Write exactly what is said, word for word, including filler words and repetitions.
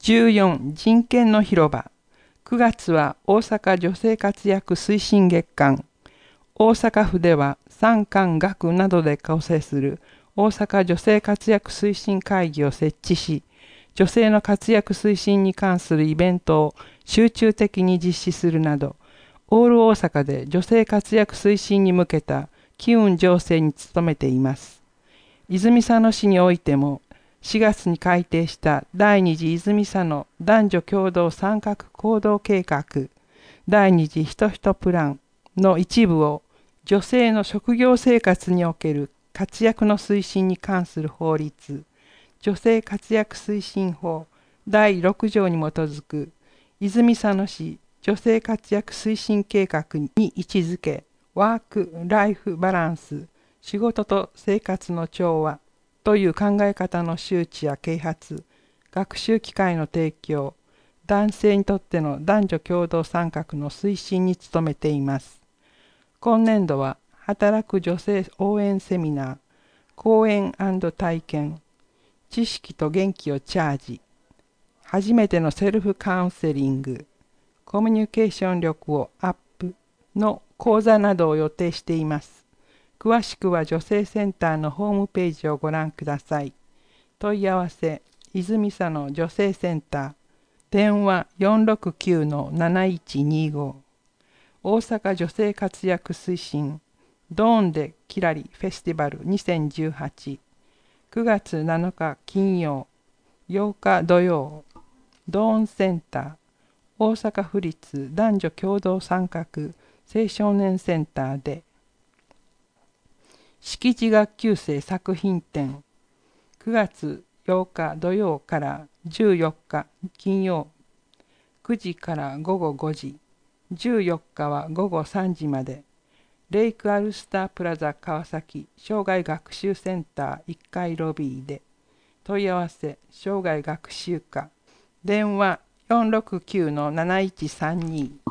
じゅうよん人権の広場。くがつは大阪女性活躍推進月間。大阪府では産官学などで構成する大阪女性活躍推進会議を設置し、女性の活躍推進に関するイベントを集中的に実施するなど、オール大阪で女性活躍推進に向けた機運醸成に努めています。泉佐野市においても、しがつに改定した第二次泉佐野男女共同参画行動計画、第二次ひとひとプランの一部を女性の職業生活における活躍の推進に関する法律、女性活躍推進法だいろく条に基づく泉佐野市女性活躍推進計画に位置づけ、ワーク・ライフ・バランス、仕事と生活の調和という考え方の周知や啓発、学習機会の提供、男性にとっての男女共同参画の推進に努めています。今年度は働く女性応援セミナー、講演&体験、知識と元気をチャージ、初めてのセルフカウンセリング、コミュニケーション力をアップの講座などを予定しています。詳しくは女性センターのホームページをご覧ください。問い合わせ、泉佐野女性センター、電話 よんろくきゅうのなないちにご。大阪女性活躍推進ドーンでキラリフェスティバルにせんじゅうはち、くがつなのか金曜、ようか土曜、ドーンセンター、大阪府立男女共同参画青少年センターで、識字学級生作品展、くがつようか土曜からじゅうよっか金曜、くじからごごごじ、じゅうよっかはごごさんじまで、レイクアルスタープラザ川崎生涯学習センターいっかいロビーで、問い合わせ生涯学習課、電話 よんろくきゅうのなないちさんに。